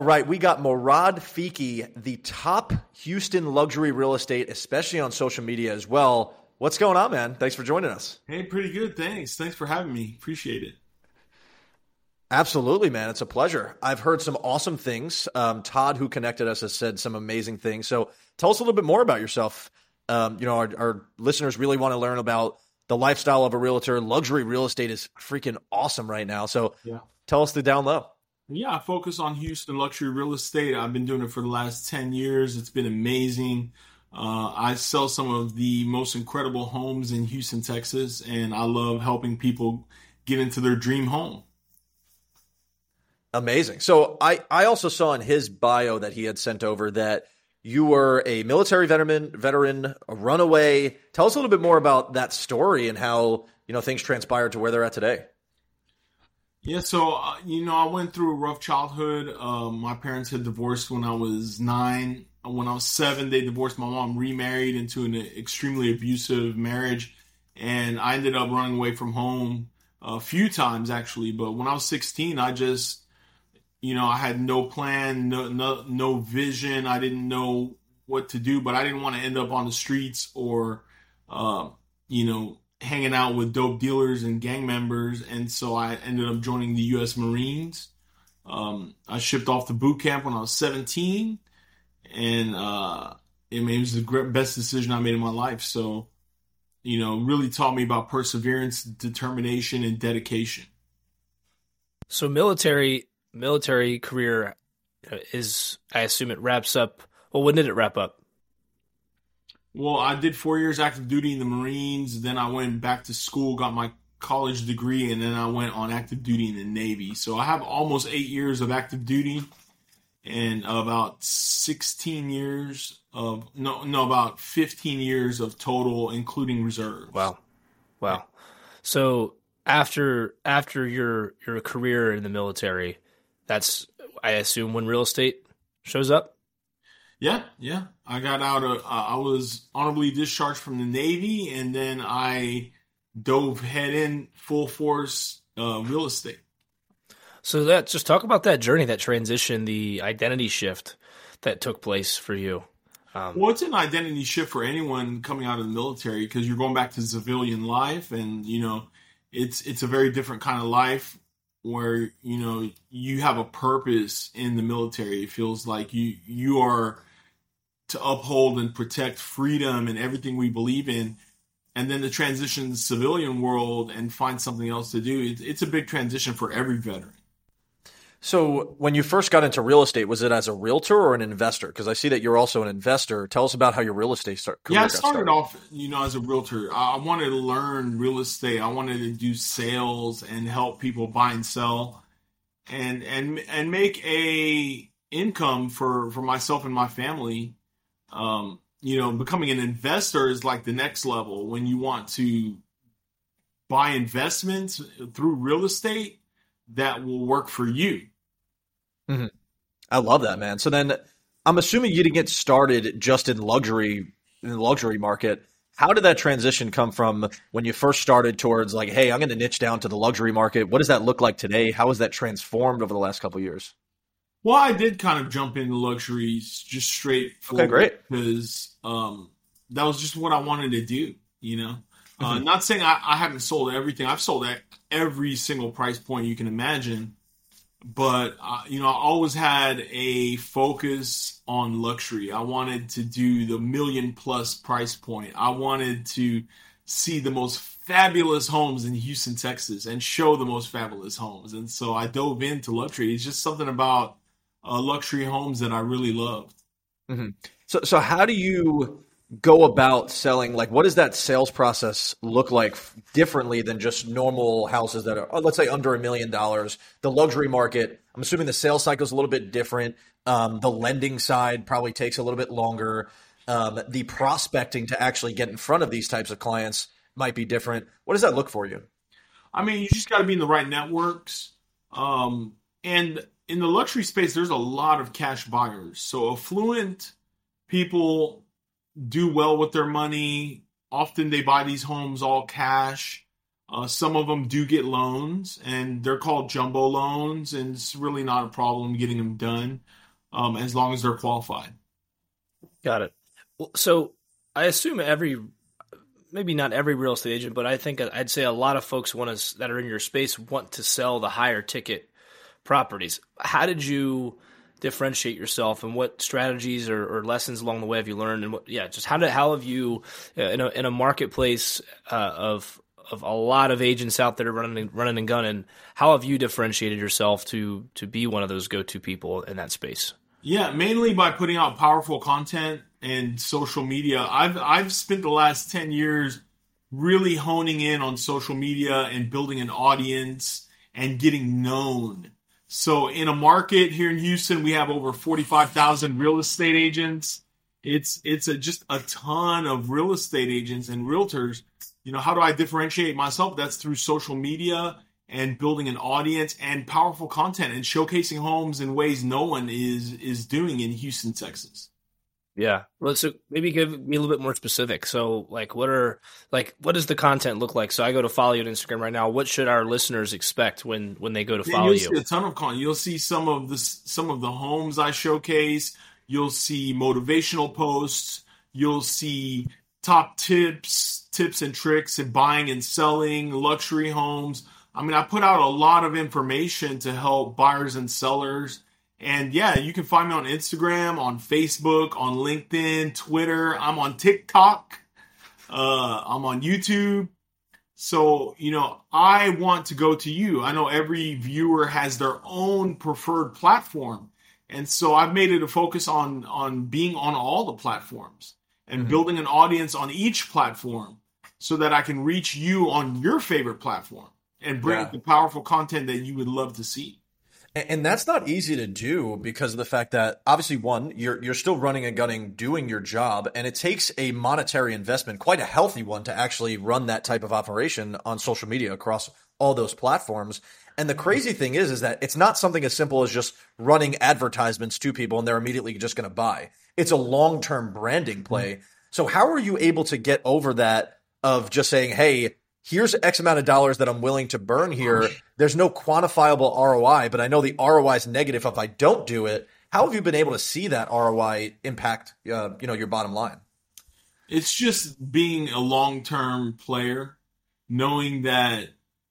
Right, we got Murad Fiki, the top Houston luxury real estate, especially on social media as well. What's going on, man? Thanks for joining us. Hey, pretty good. Thanks. Thanks for having me. Appreciate it. Absolutely, man. It's a pleasure. I've heard some awesome things. Todd, who connected us, has said some amazing things. So tell us a little bit more about yourself. Our listeners really want to learn about the lifestyle of a realtor. Luxury real estate is freaking awesome right now. So Yeah. tell us the down low. Yeah, I focus on Houston luxury real estate. I've been doing it for the last 10 years. It's been amazing. I sell some of the most incredible homes in Houston, Texas, and I love helping people get into their dream home. Amazing. So I also saw in his bio that he had sent over that you were a military veteran, a runaway. Tell us a little bit more about that story and how, things transpired to where they're at today. Yeah, so, I went through a rough childhood. My parents had divorced when I was 9. When I was 7, they divorced. My mom remarried into an extremely abusive marriage, and I ended up running away from home a few times, actually. But when I was 16, I just I had no plan, no vision. I didn't know what to do, but I didn't want to end up on the streets or, hanging out with dope dealers and gang members. And so I ended up joining the U.S. Marines. I shipped off to boot camp when I was 17, and it was the best decision I made in my life. So, really taught me about perseverance, determination, and dedication. So military career is, I assume it wraps up. Well, when did it wrap up? Well, I did 4 years active duty in the Marines. Then I went back to school, got my college degree, and then I went on active duty in the Navy. So I have almost 8 years of active duty and about 16 years of, about 15 years of total, including reserves. Wow. So after your career in the military, that's, I assume, when real estate shows up? Yeah. I got out I was honorably discharged from the Navy, and then I dove head in full force real estate. So just talk about that journey, that transition, the identity shift that took place for you. Well, it's an identity shift for anyone coming out of the military because you're going back to civilian life, and it's a very different kind of life where you have a purpose in the military. It feels like you are to uphold and protect freedom and everything we believe in, and then the transition to the civilian world and find something else to do. It's a big transition for every veteran. So when you first got into real estate, was it as a realtor or an investor? Because I see that you're also an investor. Tell us about how your real estate career Yeah, I got started off, as a realtor. I wanted to learn real estate. I wanted to do sales and help people buy and sell, and make a income for myself and my family. Becoming an investor is like the next level when you want to buy investments through real estate that will work for you. Mm-hmm. I love that, man. So then I'm assuming you didn't get started just in the luxury market. How did that transition come from when you first started towards like, hey, I'm going to niche down to the luxury market? What does that look like today? How has that transformed over the last couple of years? Well, I did kind of jump into luxuries just straight forward. Okay, great. Because that was just what I wanted to do, Not saying I haven't sold everything. I've sold at every single price point you can imagine. But, I always had a focus on luxury. I wanted to do the $1 million+ price point. I wanted to see the most fabulous homes in Houston, Texas, and show the most fabulous homes. And so I dove into luxury. It's just something about luxury homes that I really loved. Mm-hmm. So how do you go about selling? Like, what does that sales process look like differently than just normal houses that are, let's say, under $1 million? The luxury market, I'm assuming the sales cycle is a little bit different. The lending side probably takes a little bit longer. The prospecting to actually get in front of these types of clients might be different. What does that look for you? I mean, you just got to be in the right networks. And in the luxury space, there's a lot of cash buyers. So affluent people do well with their money. Often they buy these homes all cash. Some of them do get loans, and they're called jumbo loans, and it's really not a problem getting them done as long as they're qualified. Got it. Well, so I assume maybe not every real estate agent, but I think I'd say a lot of folks that are in your space want to sell the higher ticket properties. How did you differentiate yourself, and what strategies or lessons along the way have you learned? And just how have you in a marketplace of a lot of agents out there running and gunning, how have you differentiated yourself to be one of those go-to people in that space? Yeah, mainly by putting out powerful content and social media. I've spent the last 10 years really honing in on social media and building an audience and getting known. So in a market here in Houston, we have over 45,000 real estate agents. It's just a ton of real estate agents and realtors. How do I differentiate myself? That's through social media and building an audience and powerful content and showcasing homes in ways no one is doing in Houston, Texas. Yeah. Well, so maybe give me a little bit more specific. So what does the content look like? So I go to follow you on Instagram right now. What should our listeners expect when they go to follow you? You'll see a ton of content. You'll see some of the homes I showcase. You'll see motivational posts. You'll see top tips and tricks in buying and selling luxury homes. I mean, I put out a lot of information to help buyers and sellers. And yeah, you can find me on Instagram, on Facebook, on LinkedIn, Twitter. I'm on TikTok. I'm on YouTube. So, I want to go to you. I know every viewer has their own preferred platform. And so I've made it a focus on being on all the platforms and building an audience on each platform so that I can reach you on your favorite platform and bring the powerful content that you would love to see. And that's not easy to do because of the fact that obviously, one, you're still running and gunning, doing your job, and it takes a monetary investment, quite a healthy one, to actually run that type of operation on social media across all those platforms. And the crazy thing is that it's not something as simple as just running advertisements to people and they're immediately just going to buy. It's a long-term branding play. So how are you able to get over that of just saying, hey, here's X amount of dollars that I'm willing to burn here. There's no quantifiable ROI, but I know the ROI is negative if I don't do it. How have you been able to see that ROI impact, your bottom line? It's just being a long-term player, knowing that,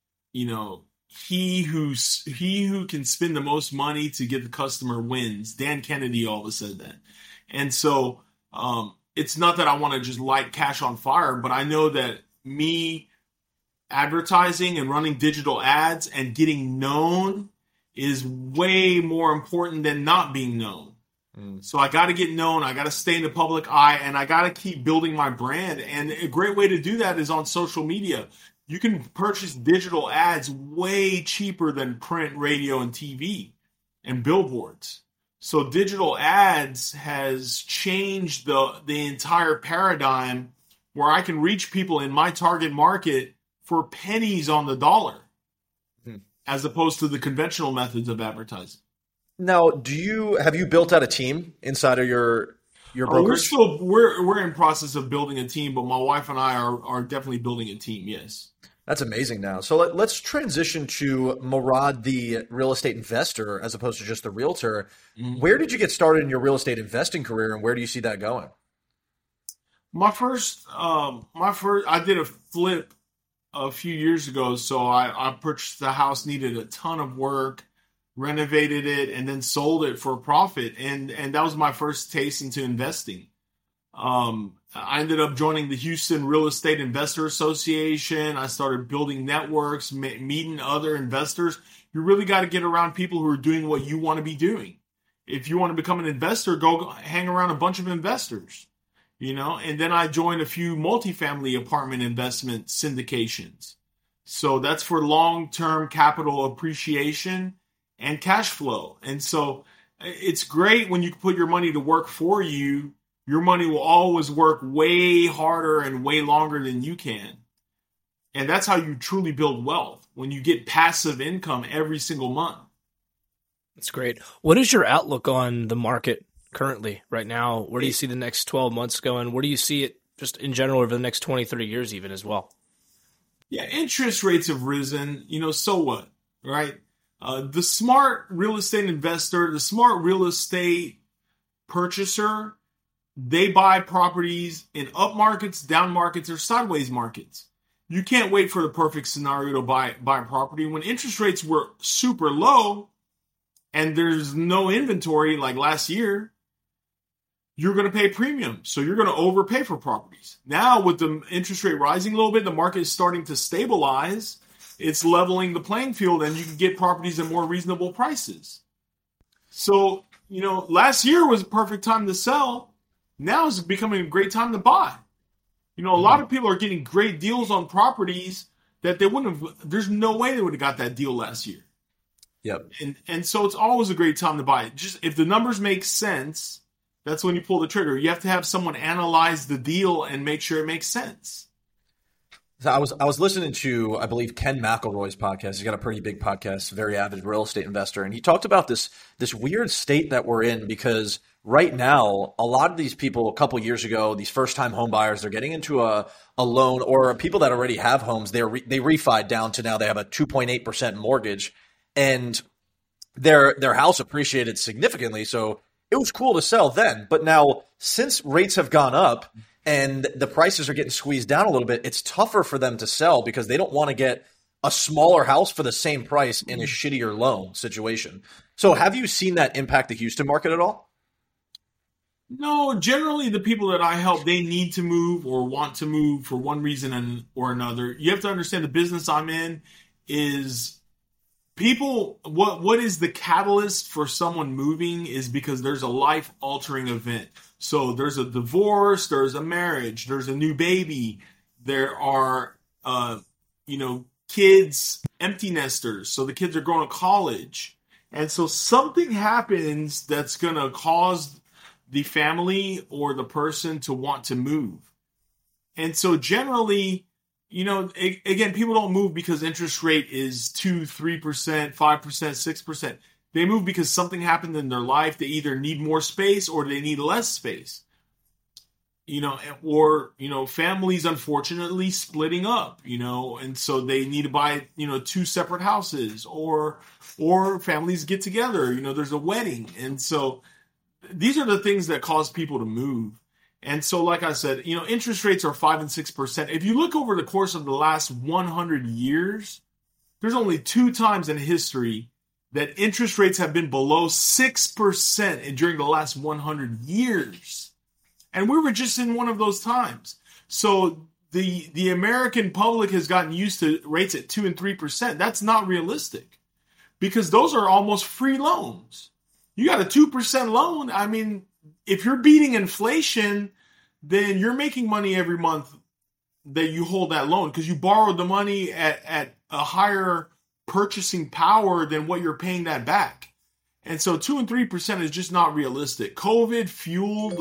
he who can spend the most money to get the customer wins. Dan Kennedy always said that. And so it's not that I want to just light cash on fire, but I know that me advertising and running digital ads and getting known is way more important than not being known. So I got to get known. I got to stay in the public eye, and I got to keep building my brand. And a great way to do that is on social media. You can purchase digital ads way cheaper than print, radio, and TV and billboards. So digital ads has changed the entire paradigm where I can reach people in my target market for pennies on the dollar, as opposed to the conventional methods of advertising. Now, have you built out a team inside of your brokerage? We're in process of building a team, but my wife and I are definitely building a team. Yes. That's amazing now. So let's transition to Murad, the real estate investor, as opposed to just the realtor. Where did you get started in your real estate investing career, and where do you see that going? My first, I did a flip a few years ago. So I purchased the house, needed a ton of work, renovated it, and then sold it for a profit. And that was my first taste into investing. I ended up joining the Houston Real Estate Investor Association. I started building networks, meeting other investors. You really got to get around people who are doing what you want to be doing. If you want to become an investor, go hang around a bunch of investors, and then I joined a few multifamily apartment investment syndications. So that's for long-term capital appreciation and cash flow. And so it's great when you put your money to work for you. Your money will always work way harder and way longer than you can. And that's how you truly build wealth, when you get passive income every single month. That's great. What is your outlook on the market currently right now? Where do you see the next 12 months going? Where do you see it just in general over the next 20, 30 years even as well? Yeah, interest rates have risen. So what, right? The smart real estate investor, the smart real estate purchaser, they buy properties in up markets, down markets, or sideways markets. You can't wait for the perfect scenario to buy a property. When interest rates were super low and there's no inventory like last year, you're going to pay premium. So you're going to overpay for properties. Now with the interest rate rising a little bit, the market is starting to stabilize. It's leveling the playing field and you can get properties at more reasonable prices. So, last year was a perfect time to sell. Now is becoming a great time to buy. A lot of people are getting great deals on properties that they wouldn't have, there's no way they would have got that deal last year. Yep. And so it's always a great time to buy it. Just if the numbers make sense, that's when you pull the trigger. You have to have someone analyze the deal and make sure it makes sense. So I was listening to, I believe, Ken McElroy's podcast. He's got a pretty big podcast, very avid real estate investor, and he talked about this weird state that we're in because right now, a lot of these people a couple years ago, these first-time home buyers, they're getting into a loan, or people that already have homes, they refied down to now they have a 2.8% mortgage, and their house appreciated significantly. So it was cool to sell then, but now since rates have gone up and the prices are getting squeezed down a little bit, it's tougher for them to sell because they don't want to get a smaller house for the same price in a shittier loan situation. So have you seen that impact the Houston market at all? No, generally the people that I help, they need to move or want to move for one reason or another. You have to understand the business I'm in is people, what is the catalyst for someone moving is because there's a life-altering event. So there's a divorce, there's a marriage, there's a new baby, there are, kids, empty nesters. So the kids are going to college. And so something happens that's going to cause the family or the person to want to move. And so generally, again, people don't move because interest rate is 2%, 3%, 5%, 6%. They move because something happened in their life. They either need more space or they need less space. Or families unfortunately splitting up, and so they need to buy, two separate houses or families get together, there's a wedding. And so these are the things that cause people to move. And so, like I said, interest rates are 5% and 6%. If you look over the course of the last 100 years, there's only 2 times in history that interest rates have been below 6% during the last 100 years. And we were just in one of those times. So the American public has gotten used to rates at 2% and 3%. That's not realistic because those are almost free loans. You got a 2% loan. I mean, if you're beating inflation, then you're making money every month that you hold that loan because you borrowed the money at a higher purchasing power than what you're paying that back. And so 2% and 3% is just not realistic. COVID fueled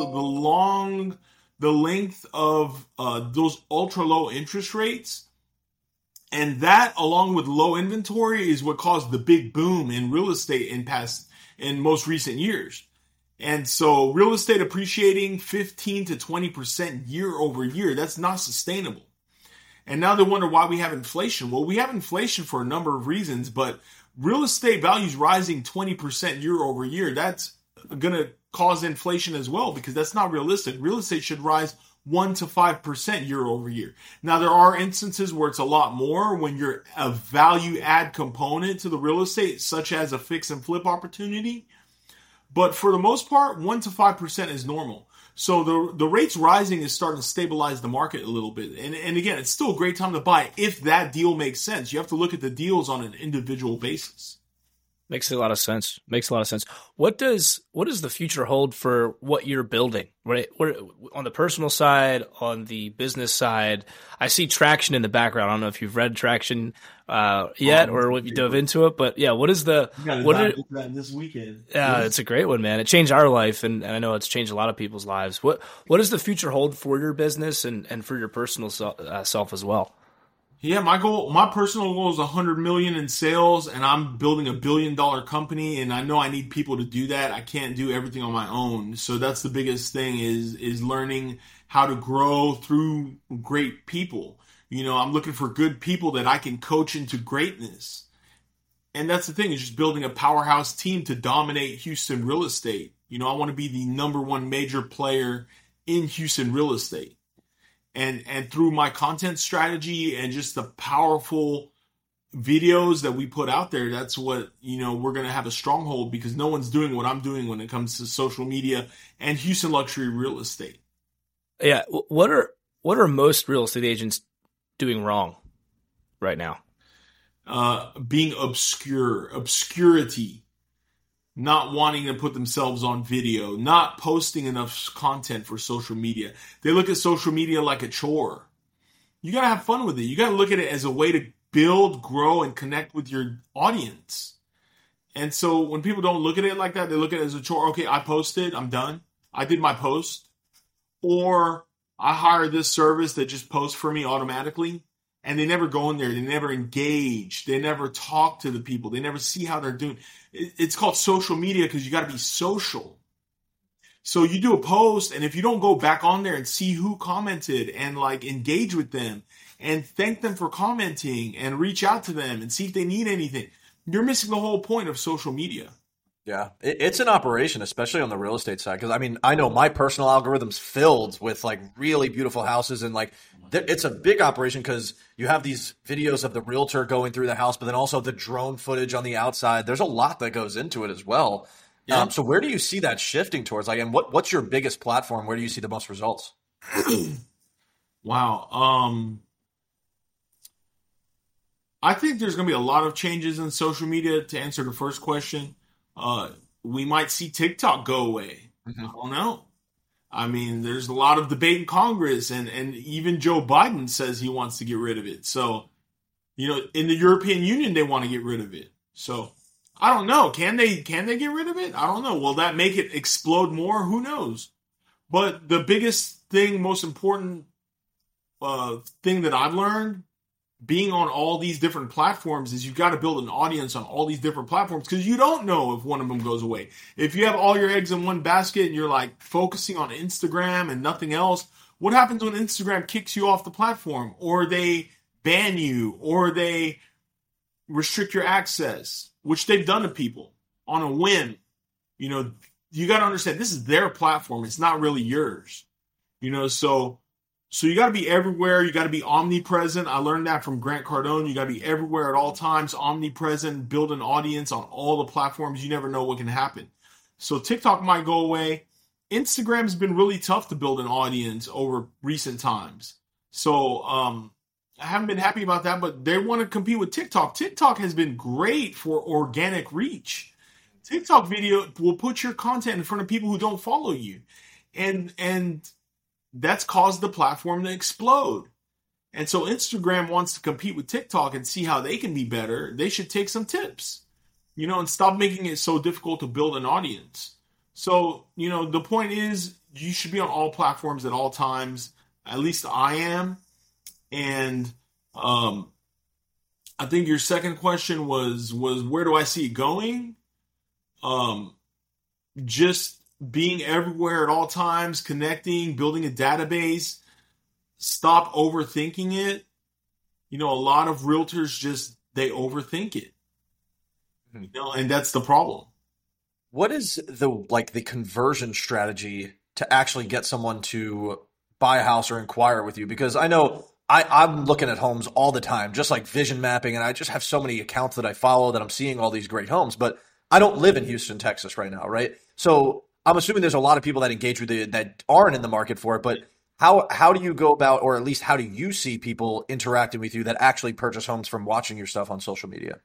the length of those ultra low interest rates. And that, along with low inventory, is what caused the big boom in real estate in most recent years. And so real estate appreciating 15 to 20% year over year, that's not sustainable. And now they wonder why we have inflation. Well, we have inflation for a number of reasons, but real estate values rising 20% year over year, that's going to cause inflation as well because that's not realistic. Real estate should rise 1% to 5% year over year. Now, there are instances where it's a lot more when you're a value add component to the real estate, such as a fix and flip opportunity. But for the most part, 1% to 5% is normal. So the rates rising is starting to stabilize the market a little bit. And again, it's still a great time to buy if that deal makes sense. You have to look at the deals on an individual basis. Makes a lot of sense. What does the future hold for what you're building? Right, on the personal side, on the business side, I see Traction in the background. I don't know if you've read Traction yet or if you dove into it, but yeah, what is the that this weekend? Yeah, it's a great one, man. It changed our life, and I know it's changed a lot of people's lives. What does the future hold for your business and for your personal self as well? Yeah, my personal goal is 100 million in sales, and I'm building $1 billion company, and I know I need people to do that. I can't do everything on my own. So that's the biggest thing is learning how to grow through great people. I'm looking for good people that I can coach into greatness. And that's the thing, is just building a powerhouse team to dominate Houston real estate. I want to be the number one major player in Houston real estate. And through my content strategy and just the powerful videos that we put out there, that's what, we're going to have a stronghold, because no one's doing what I'm doing when it comes to social media and Houston luxury real estate. Yeah. What are most real estate agents doing wrong right now? Being obscurity, not wanting to put themselves on video, not posting enough content for social media. They look at social media like a chore. You got to have fun with it. You got to look at it as a way to build, grow, and connect with your audience. And so when people don't look at it like that, they look at it as a chore. Okay, I posted, I'm done. I did my post. Or I hire this service that just posts for me automatically. And they never go in there. They never engage. They never talk to the people. They never see how they're doing. It's called social media because you got to be social. So you do a post, and if you don't go back on there and see who commented and engage with them and thank them for commenting and reach out to them and see if they need anything, you're missing the whole point of social media. Yeah, it's an operation, especially on the real estate side. Because I know my personal algorithm's filled with really beautiful houses, and it's a big operation because you have these videos of the realtor going through the house, but then also the drone footage on the outside. There's a lot that goes into it as well. Yeah. So where do you see that shifting towards? And what's your biggest platform? Where do you see the most results? Wow. I think there's going to be a lot of changes in social media. To answer the first question, we might see TikTok go away. Mm-hmm. I don't know. There's a lot of debate in Congress, and even Joe Biden says he wants to get rid of it. So, in the European Union, they want to get rid of it. So, I don't know. Can they get rid of it? I don't know. Will that make it explode more? Who knows? But the biggest thing, most important thing that I've learned being on all these different platforms is you've got to build an audience on all these different platforms, because you don't know if one of them goes away. If you have all your eggs in one basket and you're focusing on Instagram and nothing else, what happens when Instagram kicks you off the platform, or they ban you, or they restrict your access, which they've done to people on a whim? You got to understand, this is their platform. It's not really yours. So you got to be everywhere. You got to be omnipresent. I learned that from Grant Cardone. You got to be everywhere at all times, omnipresent, build an audience on all the platforms. You never know what can happen. So TikTok might go away. Instagram's been really tough to build an audience over recent times. So I haven't been happy about that, but they want to compete with TikTok. TikTok has been great for organic reach. TikTok video will put your content in front of people who don't follow you. And that's caused the platform to explode. And so Instagram wants to compete with TikTok and see how they can be better. They should take some tips, and stop making it so difficult to build an audience. So, the point is, you should be on all platforms at all times. At least I am. And I think your second question was where do I see it going? Just being everywhere at all times, connecting, building a database, stop overthinking it. A lot of realtors they overthink it. And that's the problem. What is the conversion strategy to actually get someone to buy a house or inquire with you? Because I know I'm looking at homes all the time, just like vision mapping, and I just have so many accounts that I follow that I'm seeing all these great homes, but I don't live in Houston, Texas right now, right? So I'm assuming there's a lot of people that engage with it that aren't in the market for it, but how do you go about, or at least how do you see people interacting with you that actually purchase homes from watching your stuff on social media?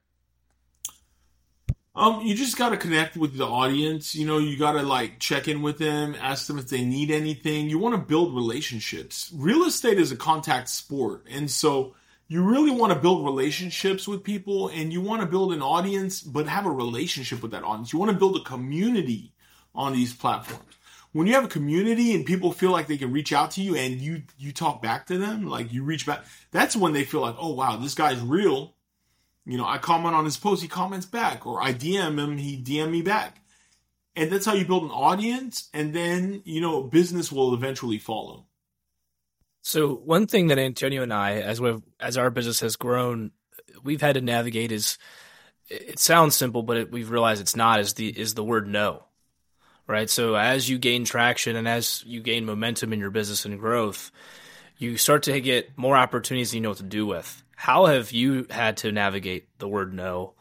You just got to connect with the audience. You got to check in with them, ask them if they need anything. You want to build relationships. Real estate is a contact sport. And so you really want to build relationships with people, and you want to build an audience, but have a relationship with that audience. You want to build a community on these platforms. When you have a community and people feel like they can reach out to you and you talk back to them, you reach back, that's when they feel like, oh, wow, this guy's real. I comment on his post, he comments back, or I DM him, he DM me back. And that's how you build an audience. And then, business will eventually follow. So one thing that Antonio and I, as our business has grown, we've had to navigate is, it sounds simple, but we've realized it's not, is the word no, right? So as you gain traction and as you gain momentum in your business and growth, you start to get more opportunities than you know what to do with. How have you had to navigate the word no?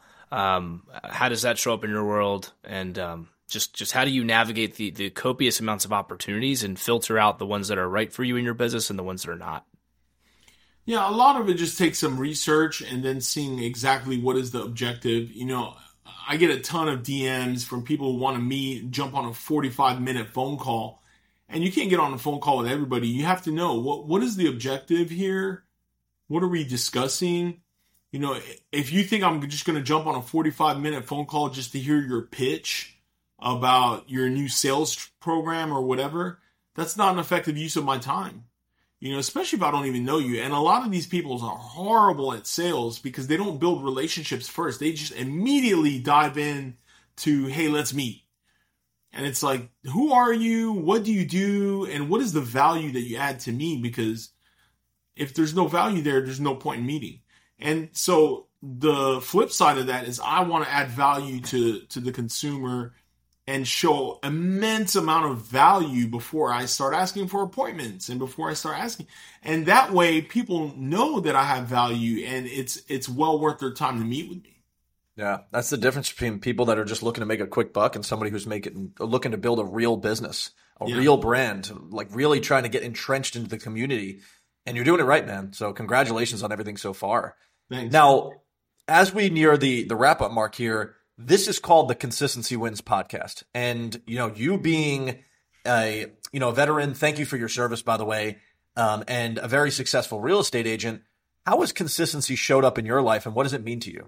How does that show up in your world? And just how do you navigate the copious amounts of opportunities and filter out the ones that are right for you in your business and the ones that are not? Yeah, a lot of it just takes some research and then seeing exactly what is the objective. I get a ton of DMs from people who want to meet, jump on a 45-minute phone call. And you can't get on a phone call with everybody. You have to know what is the objective here? What are we discussing? If you think I'm just going to jump on a 45-minute phone call just to hear your pitch about your new sales program or whatever, that's not an effective use of my time. Especially if I don't even know you. And a lot of these people are horrible at sales because they don't build relationships first. They just immediately dive in to, hey, let's meet. And it's like, who are you? What do you do? And what is the value that you add to me? Because if there's no value there, there's no point in meeting. And so the flip side of that is I want to add value to the consumer and show immense amount of value before I start asking for appointments and before I start asking. And that way people know that I have value and it's well worth their time to meet with me. Yeah, that's the difference between people that are just looking to make a quick buck and somebody who's looking to build a real business, real brand, like really trying to get entrenched into the community. And you're doing it right, man. So congratulations on everything so far. Thanks. Now, as we near the wrap-up mark here, this is called the Consistency Wins podcast. And, you being a veteran, thank you for your service, by the way, and a very successful real estate agent. How has consistency showed up in your life and what does it mean to you?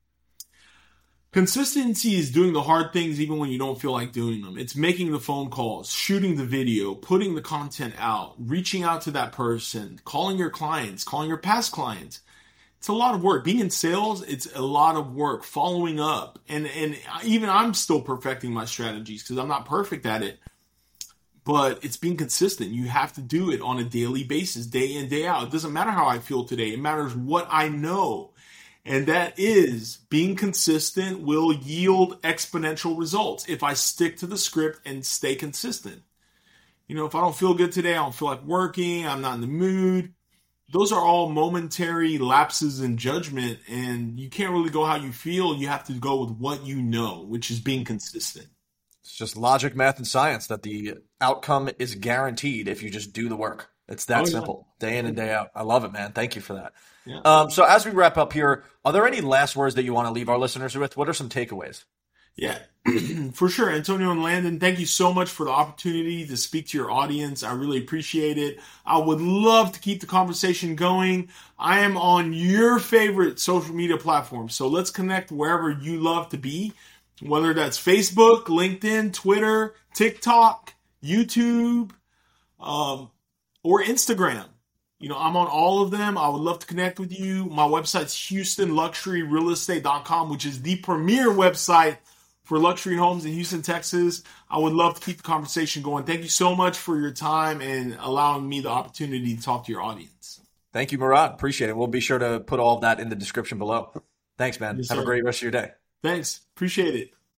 Consistency is doing the hard things even when you don't feel like doing them. It's making the phone calls, shooting the video, putting the content out, reaching out to that person, calling your clients, calling your past clients. It's a lot of work. Being in sales, it's a lot of work, following up. And even I'm still perfecting my strategies because I'm not perfect at it. But it's being consistent. You have to do it on a daily basis, day in, day out. It doesn't matter how I feel today. It matters what I know. And that is being consistent will yield exponential results if I stick to the script and stay consistent. If I don't feel good today, I don't feel like working, I'm not in the mood. Those are all momentary lapses in judgment, and you can't really go how you feel. You have to go with what you know, which is being consistent. It's just logic, math, and science that the outcome is guaranteed if you just do the work. It's that simple, day in and day out. I love it, man. Thank you for that. Yeah. So as we wrap up here, are there any last words that you want to leave our listeners with? What are some takeaways? Yeah, for sure. Antonio and Landon, thank you so much for the opportunity to speak to your audience. I really appreciate it. I would love to keep the conversation going. I am on your favorite social media platform, so let's connect wherever you love to be, whether that's Facebook, LinkedIn, Twitter, TikTok, YouTube, or Instagram. I'm on all of them. I would love to connect with you. My website's HoustonLuxuryRealEstate.com, which is the premier website for luxury homes in Houston, Texas. I would love to keep the conversation going. Thank you so much for your time and allowing me the opportunity to talk to your audience. Thank you, Murad. Appreciate it. We'll be sure to put all of that in the description below. Thanks, man. Yes, Have a great rest of your day. Thanks. Appreciate it.